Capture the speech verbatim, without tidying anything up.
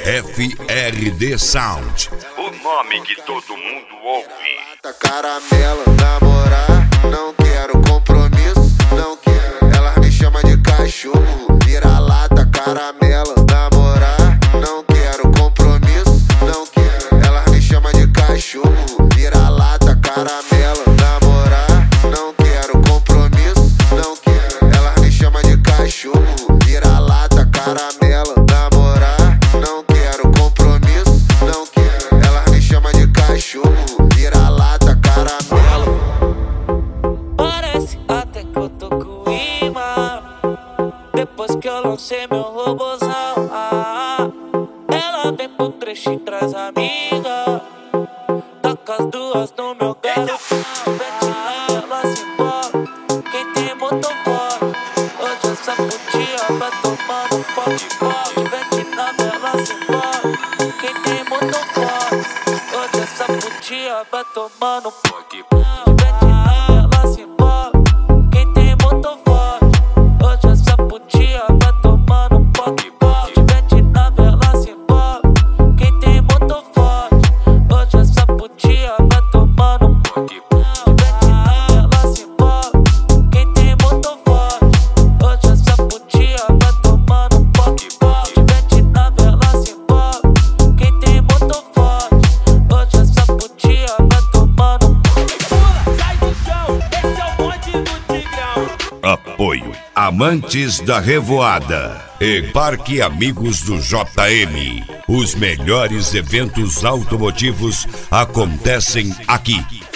F R D Sound. O nome que todo mundo ouve. Caramelo, namorar, não quero compromisso, não quero. Elas me chamam de cachorro, vira-lata, caramelo, namorar, não quero compromisso, não quero. Elas me chamam de cachorro, vira-lata, caramelo, namorar, não quero compromisso, não quero. Elas me chamam de cachorro, vira-lata, caramelo, namorar, não quero compromisso, não quero. Elas me chamam de cachorro, vira-lata, caramelo. Parece até que eu tô com imã. Depois que eu lancei meu robozão, ah, ela vem pro trecho e traz amiga. Taca as duas no meu garotão. Vete ela se embora. Quem tem motor forte, hoje essa putinha vai tomar no pop-pop. Vete na vela se embora. Quem tem motor forte, hoje essa putinha vai tomar no pop-pop. Vete na vela se embora. Quem tem motor forte, hoje essa putinha vai tomar no pop-pop. Vete na vela se embora. Quem tem motor forte, hoje essa putinha vai tomar no pop-pop. Vete na vela se embora. Quem tem motor forte, hoje essa putinha vai tomar no pop-pop. Vete na vela se embora. Quem tem motor forte, hoje essa putinha vai tomar no pop-pop. Sai do chão, esse é o bonde do Tigrão. Apoio Amantes da Revoada e Parque Amigos do J M. Os melhores eventos automotivos acontecem aqui.